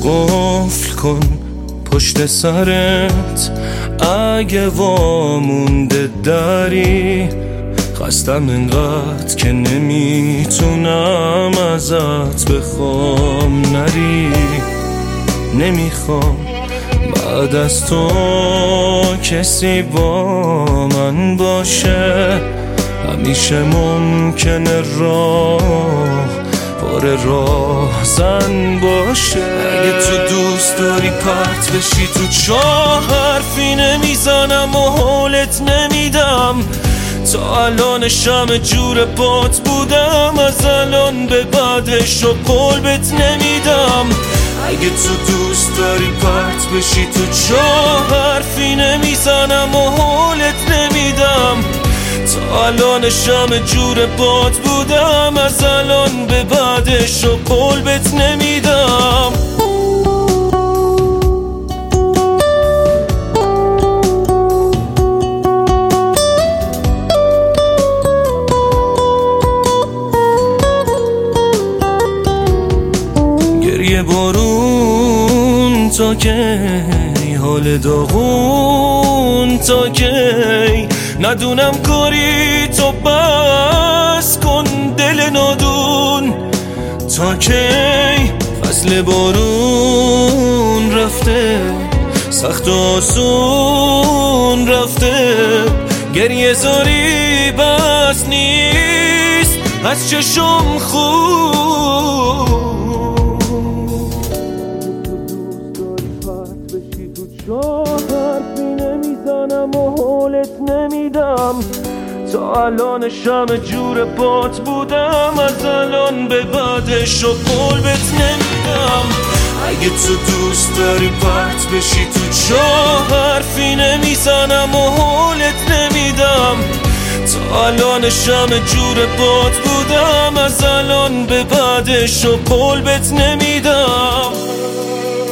قفل کن پشت سرت اگه وامونده داری، خستم انقدر که نمیتونم ازت بخوام نری. نمیخوام بعد از تو کسی با من باشه، همیشه ممکنه راه پر راهزن باشه. اگه تو دوست داری پرت بشی تو چاه، حرفی نمیزنم و حالت نمیدم. تا الان شمع جور پات بودم، از الان به بعدش و قول بهت نمیدم. اگه تو دوست داری پرت بشی تو چاه، حرفی نمیزنم و حالت نمیدم. تا الان شمع جور پات بودم، از الان به بعدش و قول بهت نمیدم. گریه بارون تا کی، حال داغون تا کی، ندونم کاری تو بس کن دل نادون تا کی. فصل بارون رفته، سخت و آسون رفته، گریه زاری بس نیست از چشم خوب. حرفی نمیزنم و حالت نمیدم. تا الان شمع جور پات بودم، از الان به بعدش و قول بهت نمیدم. اگه تو دوست داری پرت بشی تو چاه، حرفی نمیزنم و حالت نمیدم. تا الان شمع جور پات بودم، از الان به بعدش و قول بهت نمیدم.